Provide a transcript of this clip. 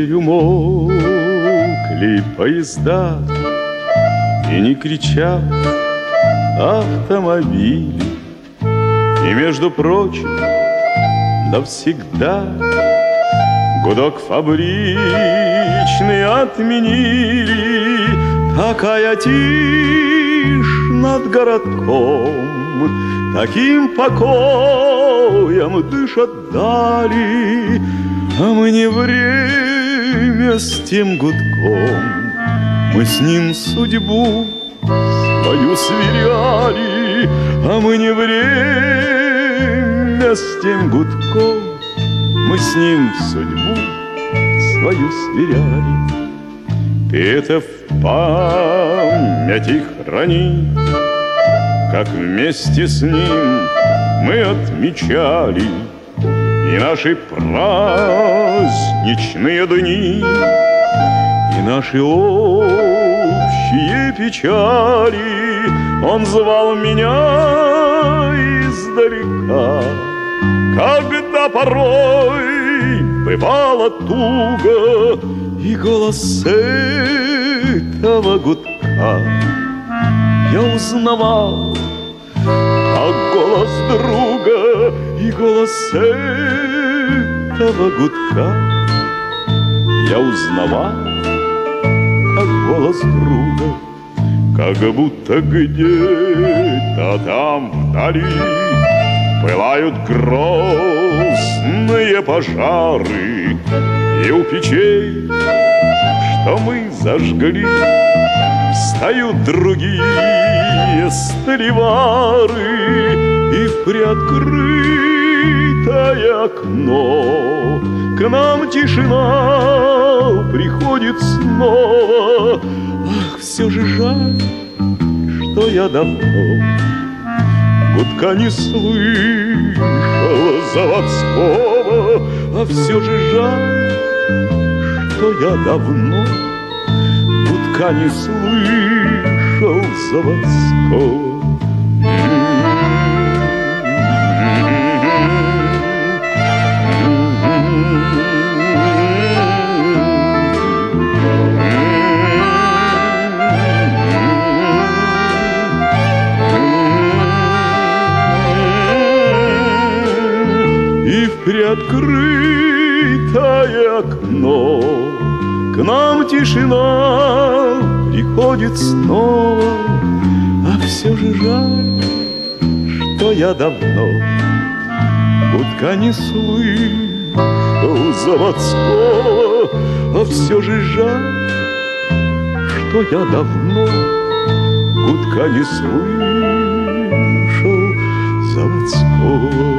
Теперь умолкли поезда, и не кричат автомобили. И, между прочим, навсегда гудок фабричный отменили. Такая тишь над городком, таким покоем дышат дали. А мы не время с тем гудком, мы с ним судьбу свою сверяли. А мы не время с тем гудком, мы с ним судьбу свою сверяли. Ты это в памяти храни, как вместе с ним мы отмечали и наши праздничные дни, и наши общие печали. Он звал меня издалека, когда порой бывала туго, и голос этого гудка я узнавал, как голос друга. И голос этого гудка я узнавал, как голос друга. Как будто где-то там вдали пылают грозные пожары, и у печей, что мы зажгли, встают другие столевары. И в приоткрытое окно к нам тишина приходит снова. Ах, все же жаль, что я давно гудка не слышал заводского. А все же жаль, что я давно гудка не слышал заводского. Приоткрытое окно к нам тишина приходит снова. А все же жаль, что я давно гудка не слышал заводского. А все же жаль, что я давно гудка не слышал заводского.